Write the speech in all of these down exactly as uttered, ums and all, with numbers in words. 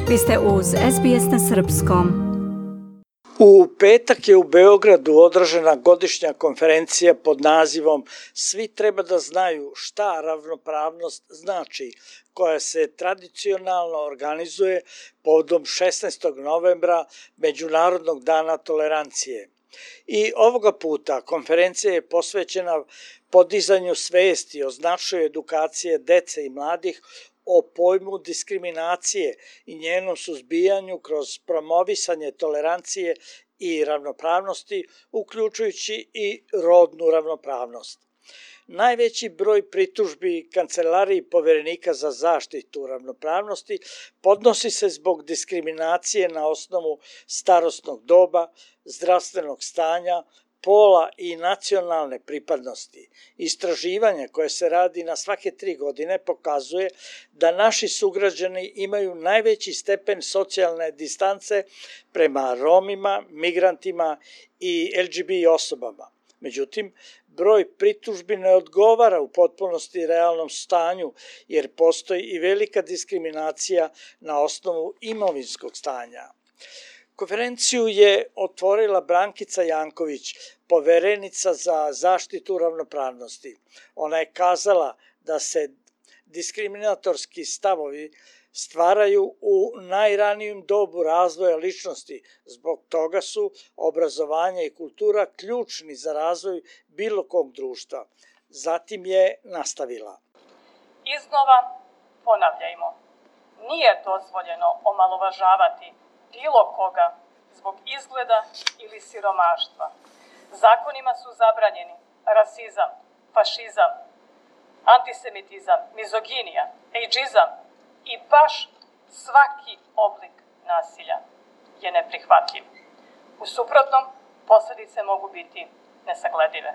Vi ste uz S B S na srpskom. U petak je u Beogradu održana godišnja konferencija pod nazivom Svi treba da znaju šta ravnopravnost znači, koja se tradicionalno organizuje povodom šesnaestog novembra Međunarodnog dana tolerancije. I ovoga puta konferencija je posvećena podizanju svesti o značaju edukacije dece i mladih o pojmu diskriminacije i njenom suzbijanju kroz promovisanje tolerancije i ravnopravnosti, uključujući i rodnu ravnopravnost. Najveći broj pritužbi Kancelariji Poverenika za zaštitu ravnopravnosti podnosi se zbog diskriminacije na osnovu starosnog doba, zdravstvenog stanja, pola i nacionalne pripadnosti. Istraživanje koje se radi na svake tri godine pokazuje da naši sugrađani imaju najveći stepen socijalne distance prema Romima, migrantima i L G B T osobama. Međutim, broj pritužbi ne odgovara u potpunosti realnom stanju, jer postoji i velika diskriminacija na osnovu imovinskog stanja. Konferenciju je otvorila Brankica Janković, poverenica za zaštitu ravnopravnosti. Ona je kazala da se diskriminatorski stavovi stvaraju u najranijem dobu razvoja ličnosti. Zbog toga su obrazovanje i kultura ključni za razvoj bilo kog društva. Zatim je nastavila. Iznova ponavljajmo. Nije dozvoljeno omalovažavati bilo koga zbog izgleda ili siromaštva. Zakonima su zabranjeni rasizam, fašizam, antisemitizam, mizoginija, ejdžizam i baš svaki oblik nasilja je neprihvatljiv. U suprotnom, posljedice mogu biti nesagledive.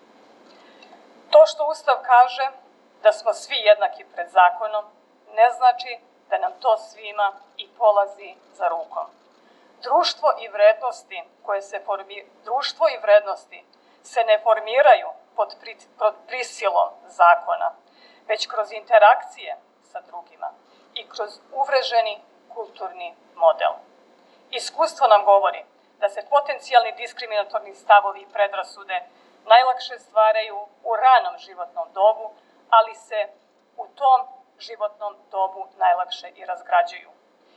To što Ustav kaže da smo svi jednaki pred zakonom, ne znači da nam to svima i polazi za rukom. Društvo i vrednosti koje se formi... društvo i vrednosti se ne formiraju pod, pri... pod prisilom zakona, već kroz interakcije sa drugima i kroz uvreženi kulturni model. Iskustvo nam govori da se potencijalni diskriminatorni stavovi i predrasude najlakše stvaraju u ranom životnom dobu, ali se u tom životnom dobu najlakše i razgrađuju.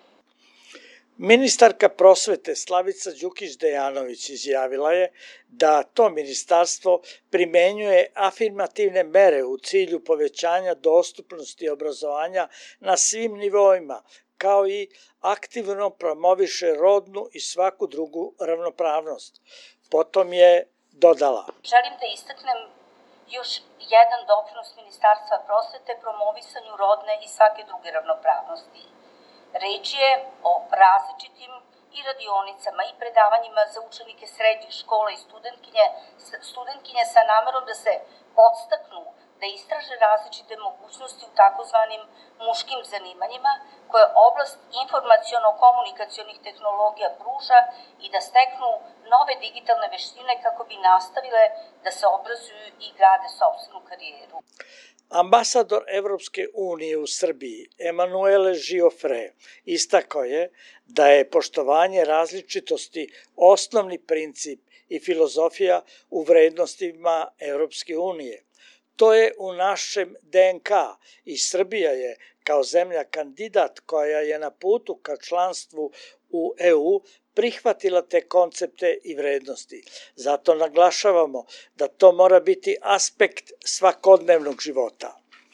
Ministarka prosvete Slavica Đukić Dejanović izjavila je da to ministarstvo primenjuje afirmativne mere u cilju povećanja dostupnosti obrazovanja na svim nivoima, kao i aktivno promoviše rodnu i svaku drugu ravnopravnost. Potom je dodala. Želim da istaknem još jedan doprinos Ministarstva prosvete promovisanju rodne i svake druge ravnopravnosti. Reč je o različitim i radionicama i predavanjima za učenike srednjih škola i studentkinje, studentkinje sa namerom da se podstaknu da istraže različite mogućnosti u takozvanim muškim zanimanjima koje oblast informaciono-komunikacionih tehnologija pruža i da steknu nove digitalne veštine kako bi nastavile da se obrazuju i grade sopstvenu karijeru. Ambasador Evropske unije u Srbiji, Emanuele Giofre, istakao je da je poštovanje različitosti osnovni princip i filozofija u vrednostima Evropske unije. To je u našem D N K i Srbija je, kao zemlja kandidat koja je na putu ka članstvu u E U, prihvatila te koncepte i vrednosti. Zato naglašavamo da to mora biti aspekt svakodnevnog života.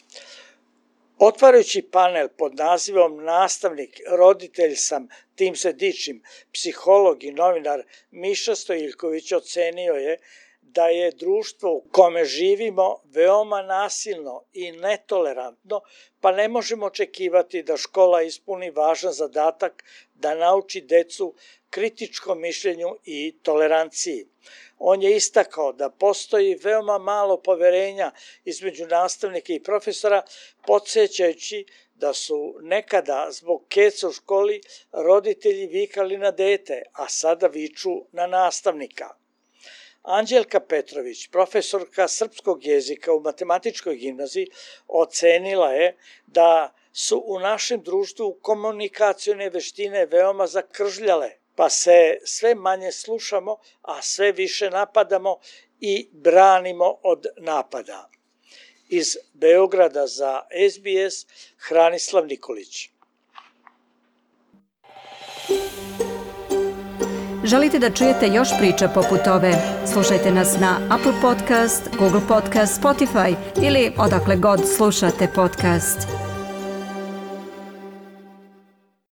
Otvarajući panel pod nazivom Nastavnik, roditelj sam, tim se dičim, psiholog i novinar Miša Stojiljković ocenio je da je društvo u kome živimo veoma nasilno i netolerantno, pa ne možemo očekivati da škola ispuni važan zadatak da nauči decu kritičkom mišljenju i toleranciji. On je istakao da postoji veoma malo poverenja između nastavnika i profesora, podsjećajući da su nekada zbog keca u školi roditelji vikali na dete, a sada viču na nastavnika. Anđelka Petrović, profesorka srpskog jezika u Matematičkoj gimnaziji, ocenila je da su u našem društvu komunikacione veštine veoma zakržljale, pa se sve manje slušamo, a sve više napadamo i branimo od napada. Iz Beograda za S B S, Hranislav Nikolić. Želite da čujete još priča poput ove? Slušajte nas na Apple Podcast, Google Podcast, Spotify ili odakle god slušate podcast.